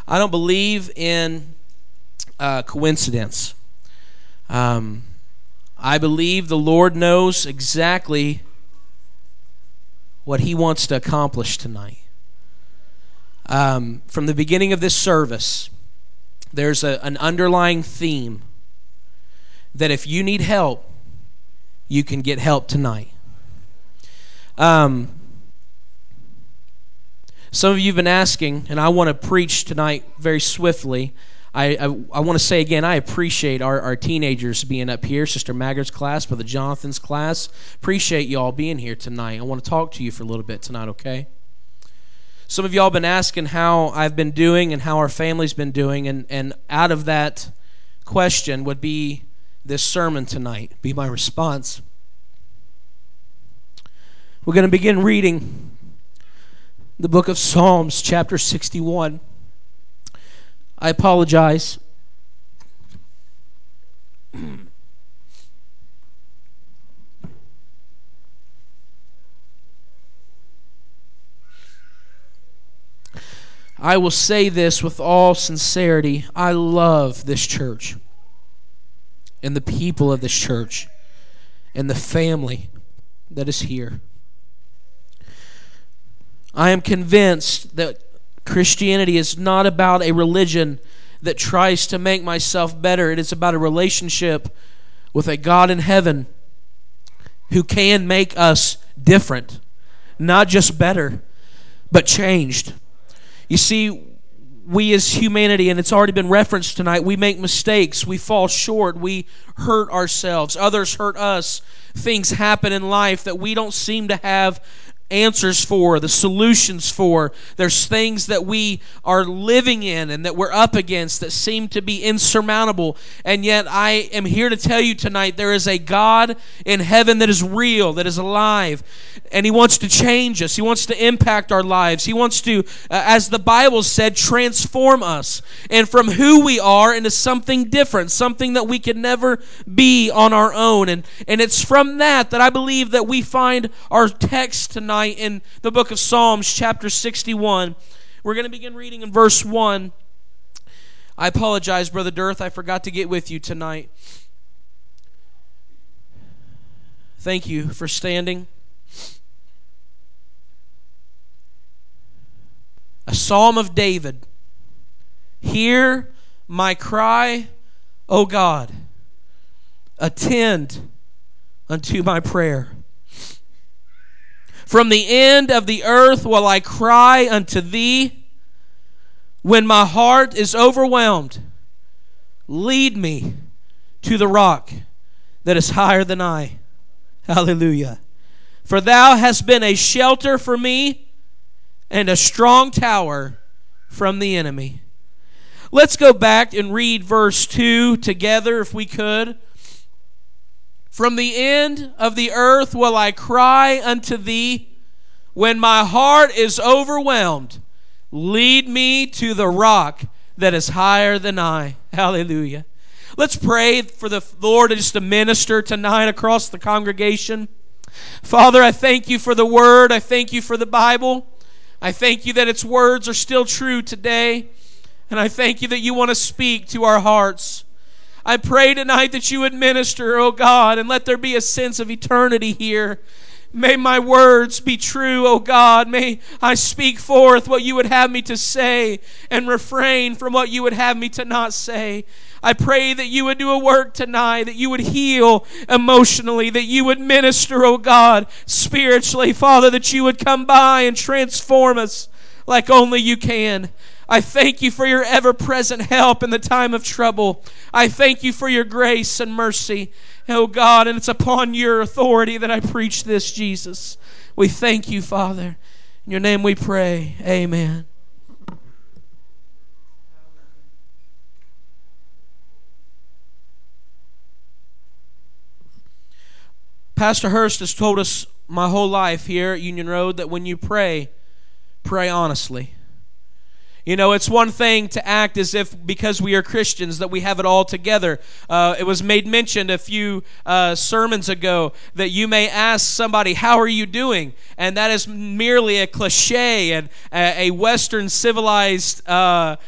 I don't believe in coincidence. I believe the Lord knows exactly what He wants to accomplish tonight. From the beginning of this service, there's an underlying theme that if you need help, you can get help tonight. Some of you have been asking, and I want to preach tonight very swiftly. I want to say again, I appreciate our teenagers being up here, Sister Maggard's class, Brother Jonathan's class. Appreciate you all being here tonight. I want to talk to you for a little bit tonight, okay? Some of y'all have been asking how I've been doing and how our family's been doing, and out of that question would be this sermon tonight, be my response. We're going to begin reading the book of Psalms, chapter 61. I apologize. I will say this with all sincerity. I love this church and the people of this church and the family that is here. I am convinced that Christianity is not about a religion that tries to make myself better. It is about a relationship with a God in heaven who can make us different, not just better, but changed. You see, we as humanity, and it's already been referenced tonight, we make mistakes, we fall short, we hurt ourselves, others hurt us. Things happen in life that we don't seem to have answers for, the solutions for. There's things that we are living in and that we're up against that seem to be insurmountable. And yet I am here to tell you tonight there is a God in heaven that is real, that is alive, and He wants to change us. He wants to impact our lives. He wants to, as the Bible said, transform us and from who we are into something different, something that we could never be on our own. And it's from that I believe that we find our text tonight in the book of Psalms, chapter 61. We're going to begin reading in verse 1. I apologize, Brother Dirth. I forgot to get with you tonight. Thank you for standing. A psalm of David. Hear my cry, O God. Attend unto my prayer. From the end of the earth will I cry unto thee. When my heart is overwhelmed, lead me to the rock that is higher than I. Hallelujah. For thou hast been a shelter for me and a strong tower from the enemy. Let's go back and read verse 2 together if we could. From the end of the earth will I cry unto thee. When my heart is overwhelmed, lead me to the rock that is higher than I. Hallelujah. Let's pray for the Lord just to minister tonight across the congregation. Father, I thank you for the Word. I thank you for the Bible. I thank you that its words are still true today. And I thank you that you want to speak to our hearts. I pray tonight that you would minister, oh God, and let there be a sense of eternity here. May my words be true, O God. May I speak forth what you would have me to say and refrain from what you would have me to not say. I pray that you would do a work tonight, that you would heal emotionally, that you would minister, O God, spiritually. Father, that you would come by and transform us like only you can. I thank you for your ever-present help in the time of trouble. I thank you for your grace and mercy. Oh God, and it's upon your authority that I preach this, Jesus. We thank you, Father. In your name we pray. Amen. Pastor Hurst has told us my whole life here at Union Road that when you pray, pray honestly. You know, it's one thing to act as if because we are Christians that we have it all together. It was made mention a few sermons ago that you may ask somebody, how are you doing? And that is merely a cliche and a Western civilized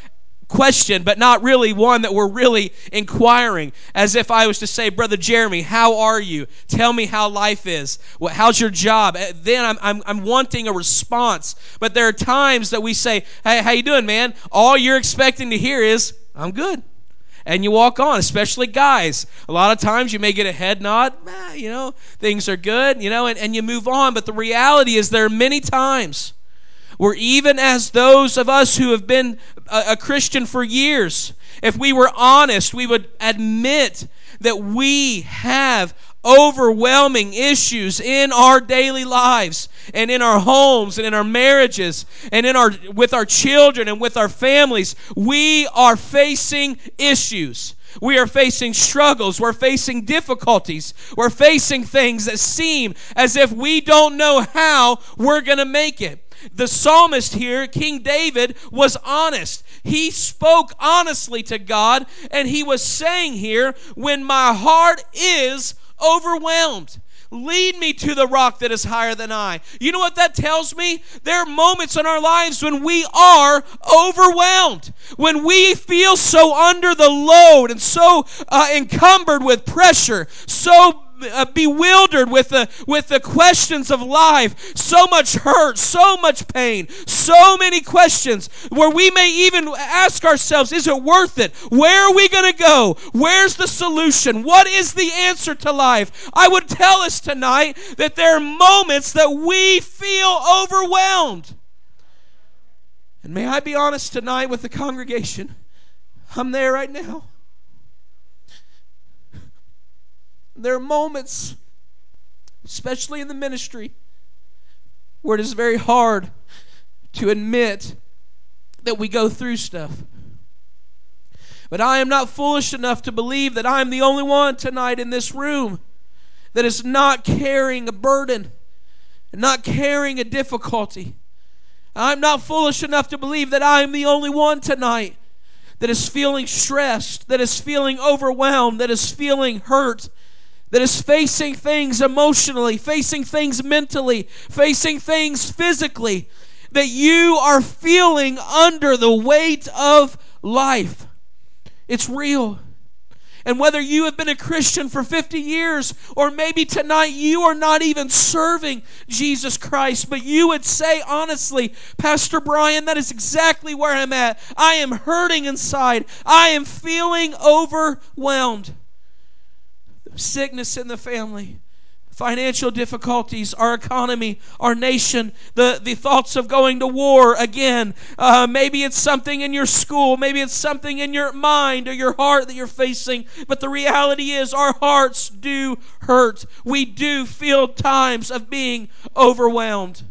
question, but not really one that we're really inquiring. As if I was to say, Brother Jeremy, how are you? Tell me how life is. How's your job? Then I'm wanting a response. But there are times that we say, hey, how you doing, man? All you're expecting to hear is, I'm good. And you walk on, especially guys. A lot of times you may get a head nod, things are good, and you move on. But the reality is there are many times where even as those of us who have been a Christian for years, if we were honest, we would admit that we have overwhelming issues in our daily lives and in our homes and in our marriages and with our children and with our families. We are facing issues. We are facing struggles. We're facing difficulties. We're facing things that seem as if we don't know how we're going to make it. The psalmist here, King David, was honest. He spoke honestly to God, and he was saying here, when my heart is overwhelmed, lead me to the rock that is higher than I. You know what that tells me? There are moments in our lives when we are overwhelmed, when we feel so under the load and so encumbered with pressure, so bewildered with the questions of life, so much hurt, so much pain, so many questions where we may even ask ourselves, is it worth it? Where are we going to go? Where's the solution? What is the answer to life? I would tell us tonight that there are moments that we feel overwhelmed. And may I be honest tonight with the congregation, I'm there right now. There are moments, especially in the ministry, where it is very hard to admit that we go through stuff. But I am not foolish enough to believe that I am the only one tonight in this room that is not carrying a burden and not carrying a difficulty. I'm not foolish enough to believe that I am the only one tonight that is feeling stressed, that is feeling overwhelmed, that is feeling hurt, that is facing things emotionally, facing things mentally, facing things physically, that you are feeling under the weight of life. It's real. And whether you have been a Christian for 50 years or maybe tonight you are not even serving Jesus Christ, but you would say honestly, Pastor Brian, that is exactly where I'm at. I am hurting inside. I am feeling overwhelmed. Sickness in the family, financial difficulties, our economy, our nation, the thoughts of going to war again. Maybe it's something in your school. Maybe it's something in your mind or your heart that you're facing. But the reality is our hearts do hurt. We do feel times of being overwhelmed.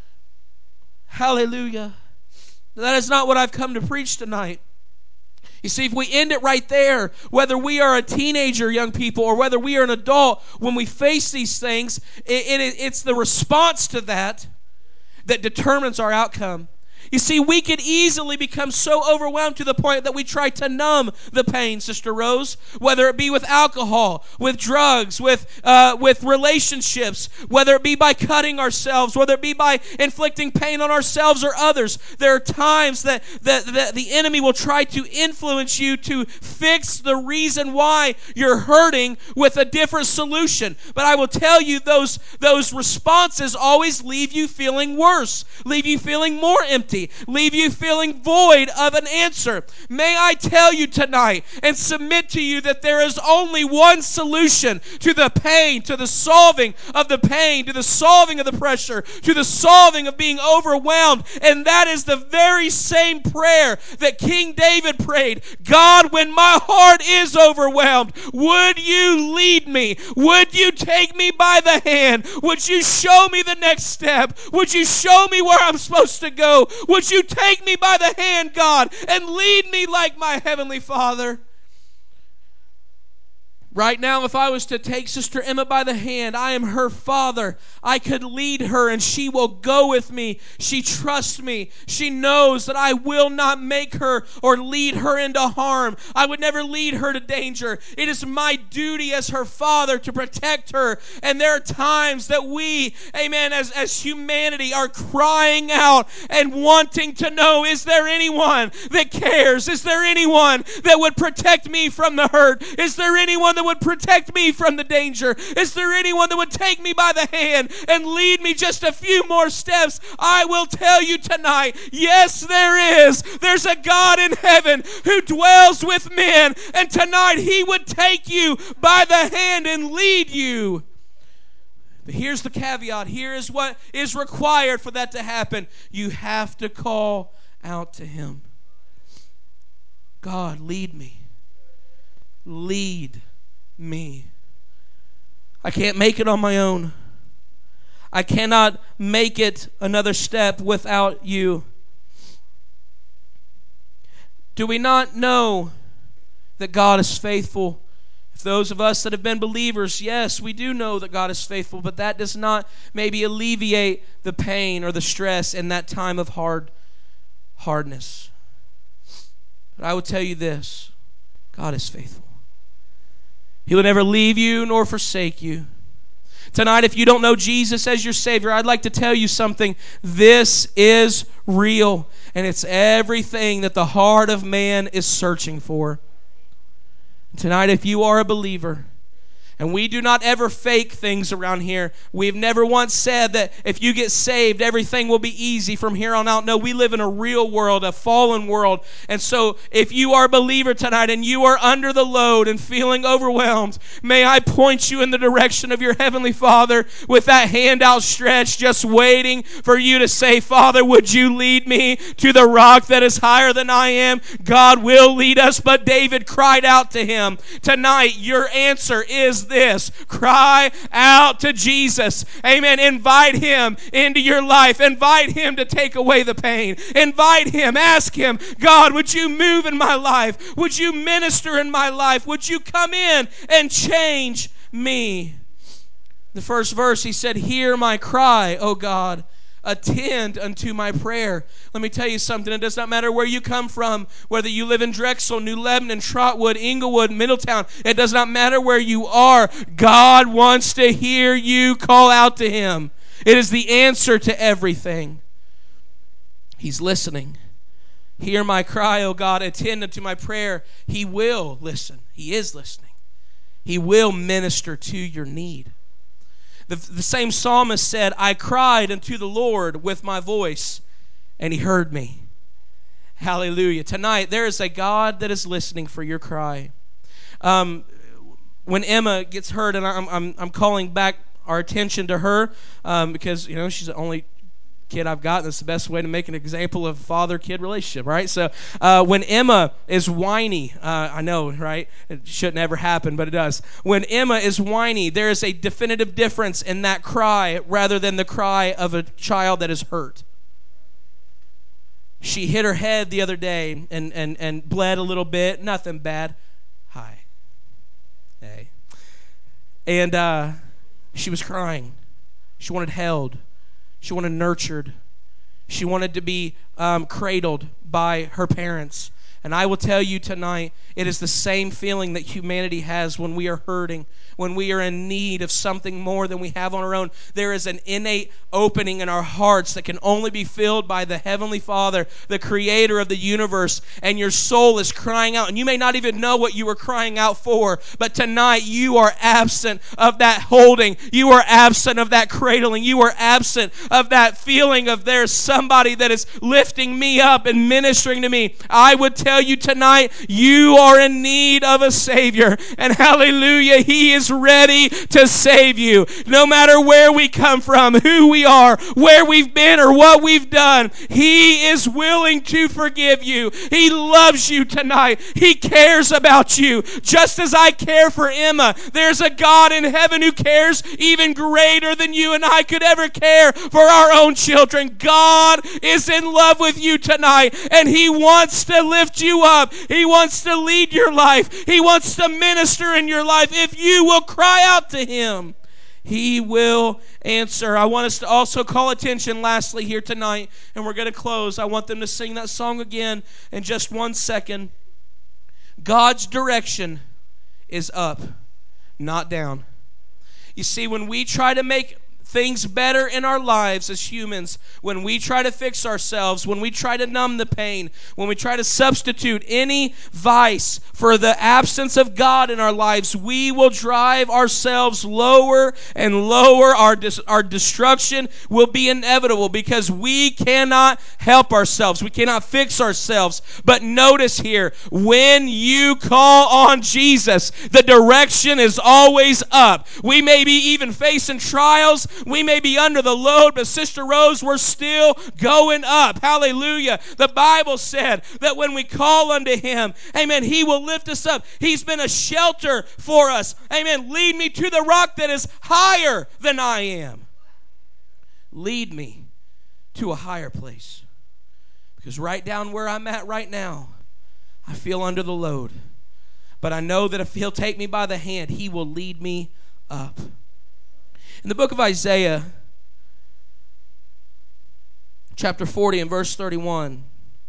Hallelujah. That is not what I've come to preach tonight. You see, if we end it right there, whether we are a teenager, young people, or whether we are an adult, when we face these things, it's the response to that determines our outcome. You see, we could easily become so overwhelmed to the point that we try to numb the pain, Sister Rose, whether it be with alcohol, with drugs, with relationships, whether it be by cutting ourselves, whether it be by inflicting pain on ourselves or others. There are times that the enemy will try to influence you to fix the reason why you're hurting with a different solution. But I will tell you, those responses always leave you feeling worse, leave you feeling more empty, leave you feeling void of an answer. May I tell you tonight and submit to you that there is only one solution to the pain, to the solving of the pain, to the solving of the pressure, to the solving of being overwhelmed, and that is the very same prayer that King David prayed. God, when my heart is overwhelmed, would you lead me? Would you take me by the hand? Would you show me the next step? Would you show me where I'm supposed to go? Would you take me by the hand, God, and lead me like my Heavenly Father? Right now, if I was to take Sister Emma by the hand, I am her father. I could lead her and she will go with me. She trusts me. She knows that I will not make her or lead her into harm. I would never lead her to danger. It is my duty as her father to protect her. And there are times that we, amen, as humanity are crying out and wanting to know, is there anyone that cares? Is there anyone that would protect me from the hurt? Is there anyone that would protect me from the danger? Is there anyone that would take me by the hand and lead me just a few more steps? I will tell you tonight, yes, there is. There's a God in heaven who dwells with men, and tonight He would take you by the hand and lead you. But here's the caveat. Here is what is required for that to happen. You have to call out to Him. God, lead me. Lead me. I can't make it on my own. I cannot make it another step without you. Do we not know that God is faithful? If those of us that have been believers, yes, we do know that God is faithful, but that does not maybe alleviate the pain or the stress in that time of hardness. But I will tell you this, God is faithful. He will never leave you nor forsake you. Tonight, if you don't know Jesus as your Savior, I'd like to tell you something. This is real, and it's everything that the heart of man is searching for. Tonight, if you are a believer, and we do not ever fake things around here. We've never once said that if you get saved, everything will be easy from here on out. No, we live in a real world, a fallen world. And so if you are a believer tonight and you are under the load and feeling overwhelmed, may I point you in the direction of your Heavenly Father with that hand outstretched, just waiting for you to say, Father, would you lead me to the rock that is higher than I am? God will lead us, but David cried out to Him. Tonight, your answer is this. Cry out to Jesus. Amen. Invite Him into your life. Invite Him to take away the pain. Invite Him. Ask Him, God, would you move in my life? Would you minister in my life? Would you come in and change me? The first verse, He said, hear my cry, O God. Attend unto my prayer. Let me tell you something. It does not matter where you come from, whether you live in Drexel, New Lebanon, Trotwood, Inglewood, Middletown. It does not matter where you are. God wants to hear you call out to Him. It is the answer to everything. He's listening. Hear my cry, O God. Attend unto my prayer. He will listen. He is listening. He will minister to your need. The same psalmist said, I cried unto the Lord with my voice, and He heard me. Hallelujah. Tonight, there is a God that is listening for your cry. When Emma gets hurt, and I'm calling back our attention to her because, she's the only kid I've got. That's the best way to make an example of father-kid relationship, right? So when Emma is whiny, I know, right? It shouldn't ever happen, but it does. When Emma is whiny, there is a definitive difference in that cry rather than the cry of a child that is hurt. She hit her head the other day and bled a little bit. Nothing bad. Hi. Hey. And she was crying. She wanted held. She wanted nurtured. She wanted to be cradled by her parents. And I will tell you tonight, it is the same feeling that humanity has when we are hurting, when we are in need of something more than we have on our own. There is an innate opening in our hearts that can only be filled by the Heavenly Father, the Creator of the universe, and your soul is crying out. And you may not even know what you were crying out for, but tonight you are absent of that holding. You are absent of that cradling. You are absent of that feeling of there's somebody that is lifting me up and ministering to me. I would tell you tonight, you are in need of a Savior. And hallelujah, He is ready to save you. No matter where we come from, who we are, where we've been, or what we've done, He is willing to forgive you. He loves you tonight. He cares about you. Just as I care for Emma, there's a God in heaven who cares even greater than you and I could ever care for our own children. God is in love with you tonight, and He wants to lift lift you up. He wants to lead your life. He wants to minister in your life. If you will cry out to Him, He will answer. I want us to also call attention lastly here tonight, and we're going to close. I want them to sing that song again in just 1 second. God's direction is up, not down. You see, when we try to make things better in our lives as humans, when we try to fix ourselves, when we try to numb the pain, when we try to substitute any vice for the absence of God in our lives, we will drive ourselves lower and lower. Our destruction will be inevitable because we cannot help ourselves. We cannot fix ourselves. But notice here, when you call on Jesus, the direction is always up. We may be even facing trials. We may be under the load, but Sister Rose, we're still going up. Hallelujah. The Bible said that when we call unto Him, amen, He will lift us up. He's been a shelter for us. Amen. Lead me to the rock that is higher than I am. Lead me to a higher place. Because right down where I'm at right now, I feel under the load. But I know that if He'll take me by the hand, He will lead me up. In the book of Isaiah, chapter 40 and verse 31,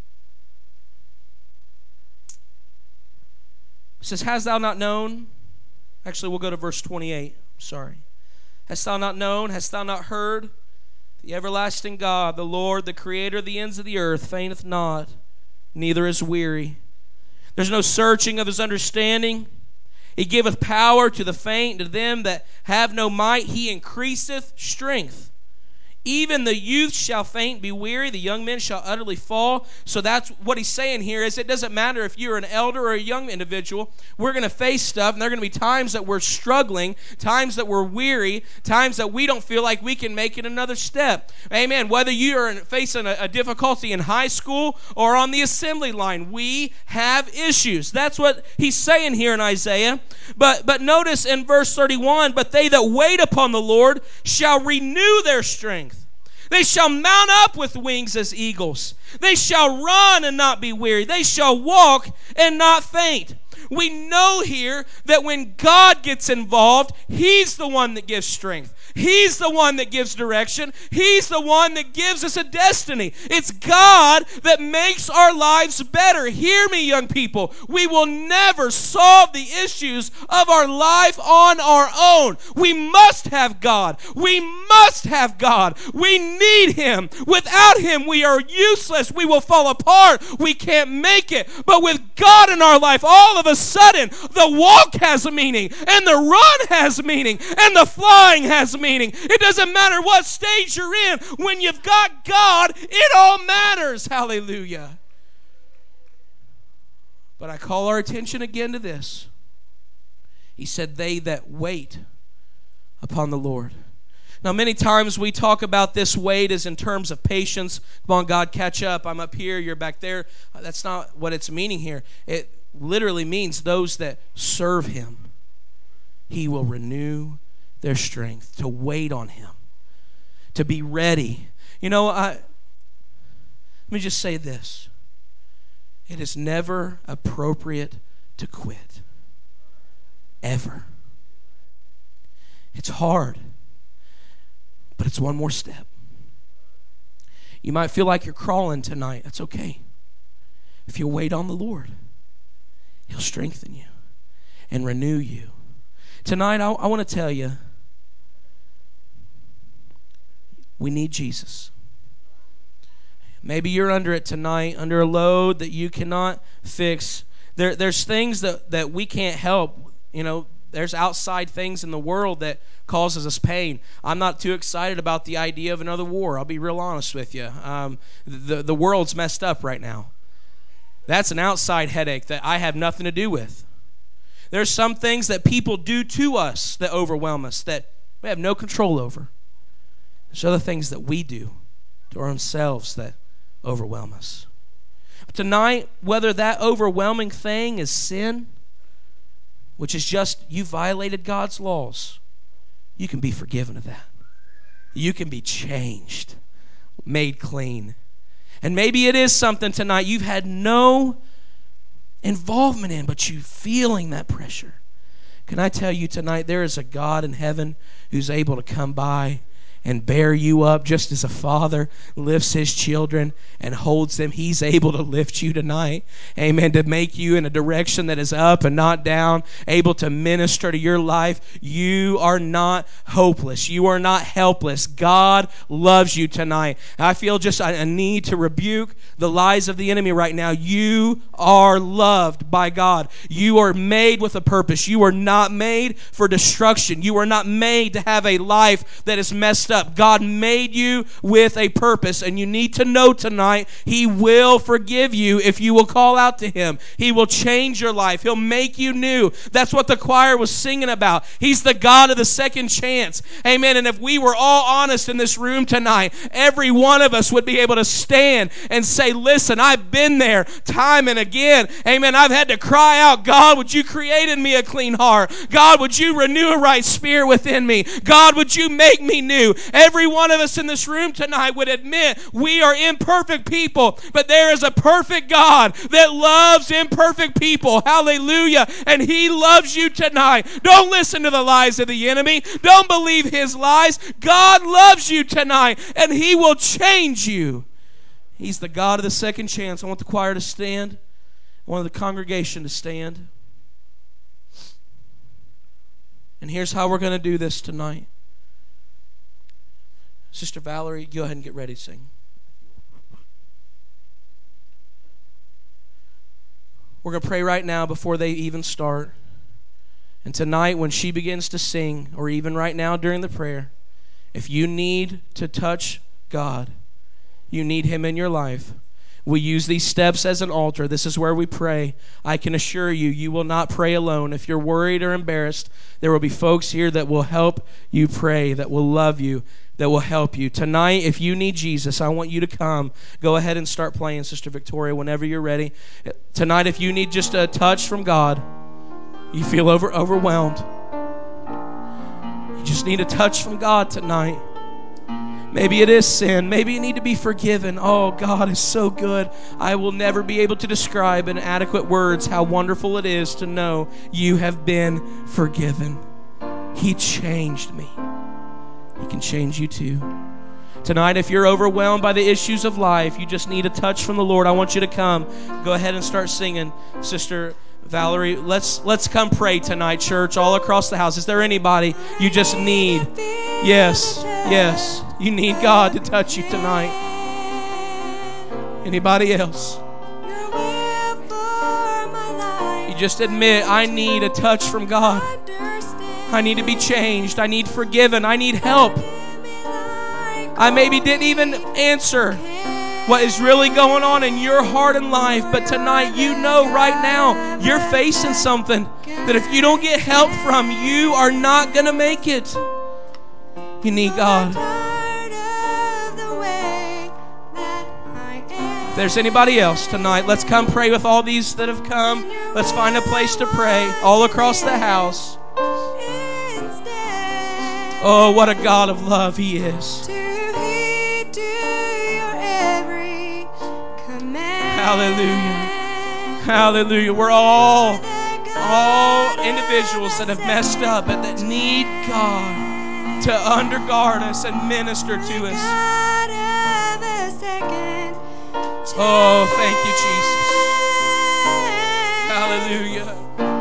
it says, Hast thou not known? Actually, we'll go to verse 28. Sorry. Hast thou not known? Hast thou not heard? The everlasting God, the Lord, the Creator of the ends of the earth, fainteth not, neither is weary. There's no searching of His understanding. He giveth power to the faint, to them that have no might. He increaseth strength. Even the youth shall faint, be weary. The young men shall utterly fall. So that's what he's saying here is it doesn't matter if you're an elder or a young individual. We're going to face stuff, and there are going to be times that we're struggling, times that we're weary, times that we don't feel like we can make it another step. Amen. Whether you are facing a difficulty in high school or on the assembly line, we have issues. That's what he's saying here in Isaiah. But notice in verse 31, but they that wait upon the Lord shall renew their strength. They shall mount up with wings as eagles. They shall run and not be weary. They shall walk and not faint. We know here that when God gets involved, He's the one that gives strength. He's the one that gives direction. He's the one that gives us a destiny. It's God that makes our lives better. Hear me, young people. We will never solve the issues of our life on our own. We must have God. We must have God. We need Him. Without Him, we are useless. We will fall apart. We can't make it. But with God in our life, all of a sudden, the walk has a meaning, and the run has meaning, and the flying has meaning. It doesn't matter what stage you're in. When you've got God, it all matters. Hallelujah. But I call our attention again to this. He said, they that wait upon the Lord. Now, many times we talk about this wait as in terms of patience. Come on, God, catch up. I'm up here, you're back there. That's not what it's meaning here. It literally means those that serve Him. He will renew their strength, to wait on Him, to be ready. You know, let me just say this. It is never appropriate to quit. Ever. It's hard, but it's one more step. You might feel like you're crawling tonight. That's okay. If you wait on the Lord, He'll strengthen you and renew you. Tonight, I want to tell you, we need Jesus. Maybe you're under it tonight, under a load that you cannot fix. There's things that we can't help. You know, there's outside things in the world that causes us pain. I'm not too excited about the idea of another war. I'll be real honest with you. The world's messed up right now. That's an outside headache that I have nothing to do with. There's some things that people do to us that overwhelm us that we have no control over. There's other things that we do to ourselves that overwhelm us. But tonight, whether that overwhelming thing is sin, which is just you violated God's laws, you can be forgiven of that. You can be changed, made clean. And maybe it is something tonight you've had no involvement in, but you feeling that pressure. Can I tell you tonight, there is a God in heaven who's able to come by and bear you up just as a father lifts his children and holds them. He's able to lift you tonight. Amen. To make you in a direction that is up and not down, able to minister to your life. You are not hopeless. You are not helpless. God loves you tonight. I feel just a need to rebuke the lies of the enemy right now. You are loved by God. You are made with a purpose. You are not made for destruction. You are not made to have a life that is messed up. God made you with a purpose, and you need to know tonight He will forgive you if you will call out to Him. He will change your life. He'll make you new. That's what the choir was singing about. He's the God of the second chance. Amen. And if we were all honest in this room tonight, every one of us would be able to stand and say, listen, I've been there time and again. Amen. I've had to cry out, God, would you create in me a clean heart? God, would you renew a right spirit within me? God, would you make me new? Every one of us in this room tonight would admit we are imperfect people, but there is a perfect God that loves imperfect people. Hallelujah. And He loves you tonight. Don't listen to the lies of the enemy. Don't believe his lies. God loves you tonight, and He will change you. He's the God of the second chance. I want the choir to stand. I want the congregation to stand. And here's how we're going to do this tonight. Sister Valerie, go ahead and get ready to sing. We're going to pray right now before they even start. And tonight when she begins to sing, or even right now during the prayer, if you need to touch God, you need Him in your life, we use these steps as an altar. This is where we pray. I can assure you, you will not pray alone. If you're worried or embarrassed, there will be folks here that will help you pray, that will love you, that will help you. Tonight, if you need Jesus, I want you to come. Go ahead and start playing, Sister Victoria, whenever you're ready. Tonight, if you need just a touch from God, you feel overwhelmed, you just need a touch from God tonight. Maybe it is sin. Maybe you need to be forgiven. Oh, God is so good. I will never be able to describe in adequate words how wonderful it is to know you have been forgiven. He changed me. He can change you too. Tonight, if you're overwhelmed by the issues of life, you just need a touch from the Lord, I want you to come. Go ahead and start singing. Sister Valerie, let's come pray tonight, church, all across the house. Is there anybody you just need? Yes, yes. You need God to touch you tonight. Anybody else? You just admit, I need a touch from God. I need to be changed. I need forgiven. I need help. I maybe didn't even answer what is really going on in your heart and life, but tonight you know right now you're facing something that if you don't get help from, you are not going to make it. You need God. If there's anybody else tonight, let's come pray with all these that have come. Let's find a place to pray all across the house. Oh, what a God of love He is. Hallelujah. Hallelujah. We're all individuals that have messed up but that need God to undergird us and minister to us. Oh, thank you, Jesus. Hallelujah.